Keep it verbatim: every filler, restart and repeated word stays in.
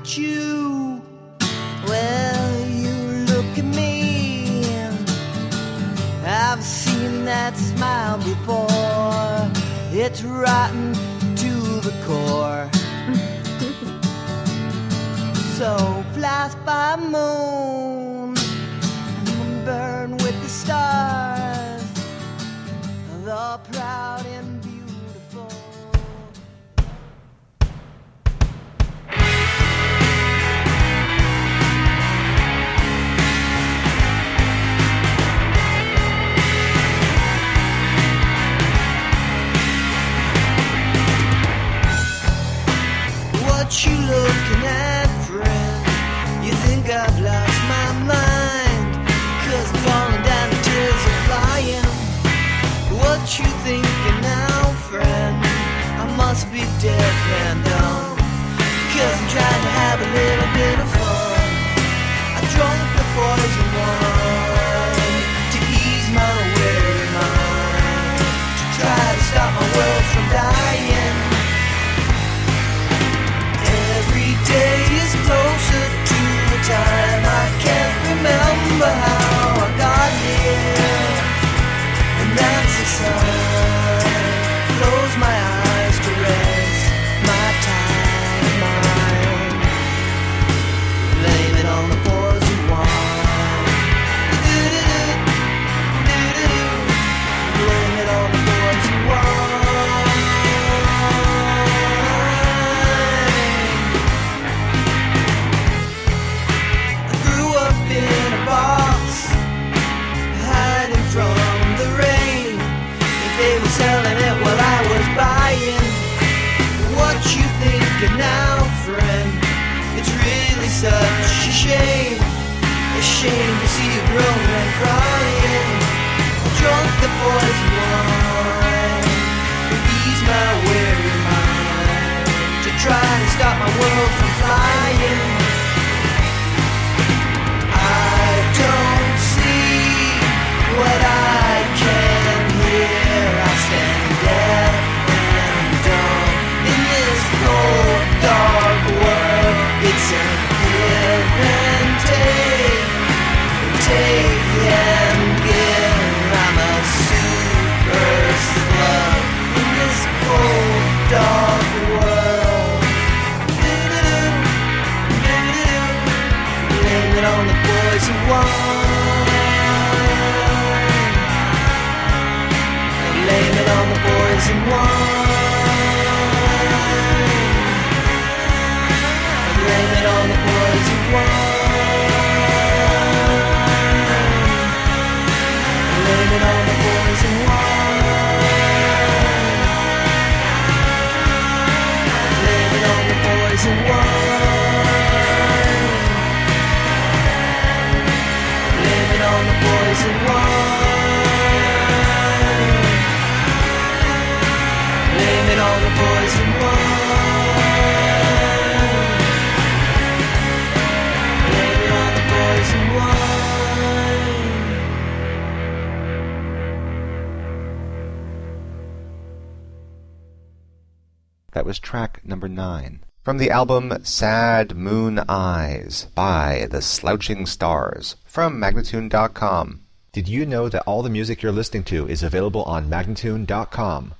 at you. Well, you look at me, I've seen that smile before. It's rotten to the core. So fly by moon, burn with the stars, the proud and beautiful. What you looking at, friend? You think I've lost my mind? 'Cause I'm falling down and tears are flying. What you thinking now, friend? I must be deaf and dumb, 'cause I'm trying to have a little bit of fun. I drunk the poison wine to ease my weary mind, to try to stop my world from dying. Every day is closer to a time I can't remember how I got here, and that's a sign. Close my eyes to rest my tired mind. Blame it on the poison wine. Do-do-do, do-do-do. Blame it on the poison wine. In a box, hiding from the rain. If they were selling it while I was buying, what you thinking now, friend? It's really such a shame, a shame to see you grown and crying. Drunk the poison wine to ease my weary mind, to try to stop my world from flying. I don't see what I can hear. I stand deaf and dumb in this cold, dark world. It's a give and take, take and give. I'm a super slug in this cold, dark world. Do-do-do, do-do-do. Blame it on the poison wine. Blame it on the poison wine. Blame it on the poison wine. Blame it on the poison wine. Blame it on the poison wine. Blame it on the poison wine. Blame it on the poison wine. Blame it on the poison wine. That was track number nine from the album Sad Moon Eyes by The Slouching Stars from Magnatune dot com. Did you know that all the music you're listening to is available on Magnatune dot com?